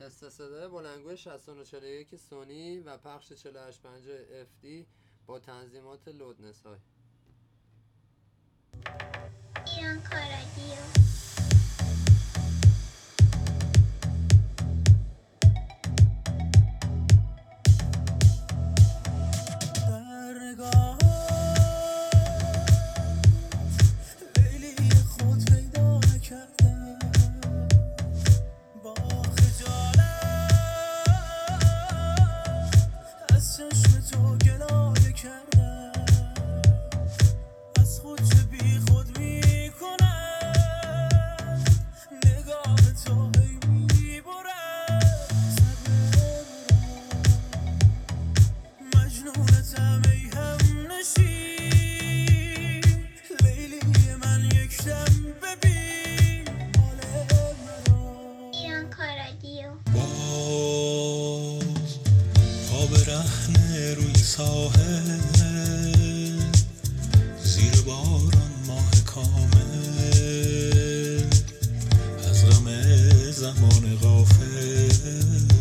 صدای بلندگوی 6941 سونی و پخش 4850 FD با تنظیمات لودنس های ایران کارادیو. چشم تو گلایه کردم، از خود چه بی خود میکنم، نگاه تو هی میبرم مجنونتم ای هم نشین، لیلی من یک دم ببین حال مرا. ایران کارادیو. خواب رهنه روی ساحل، زیر باران ماه کامل، از غم زمان غافل